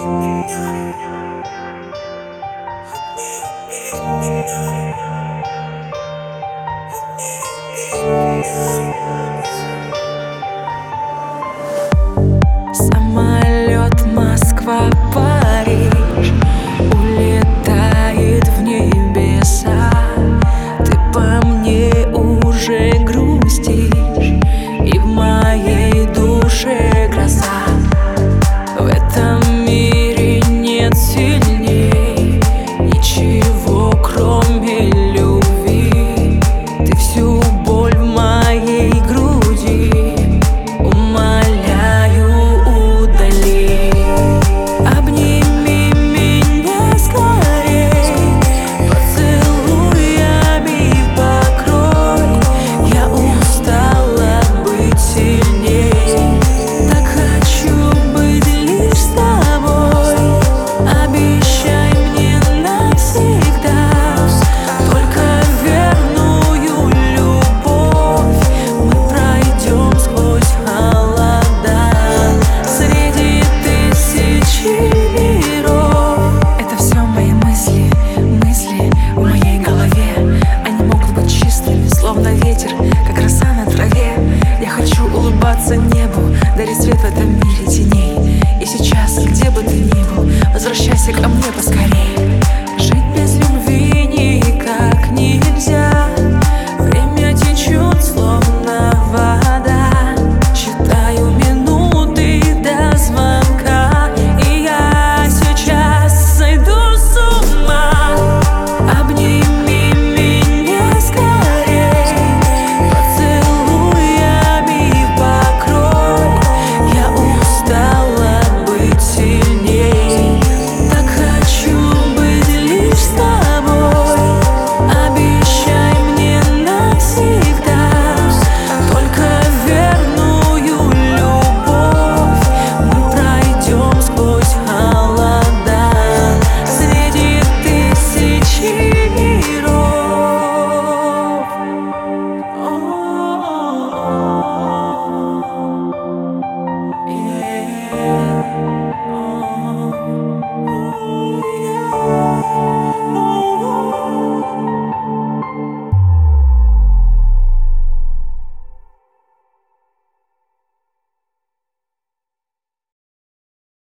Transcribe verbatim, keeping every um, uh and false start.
Самолет Москва-Париж улетает в небеса. Ты по мне уже грустишь, и в моей душе гроза. В этом мире нет сильней ничего, кроме любви. Ты всю боль в моей груди умоляю, удали. Обними меня скорей поцелуями, покрой. Я устала быть сильней, так хочу быть лишь с тобой. Обещай мне навсегда только верную любовь. Мы пройдем сквозь холода среди тысячи миров. Это все мои мысли, мысли в моей голове. Они могут быть чистыми, словно ветер, как роса на траве. Я хочу улыбаться небу, дарить свет в этом мире теней.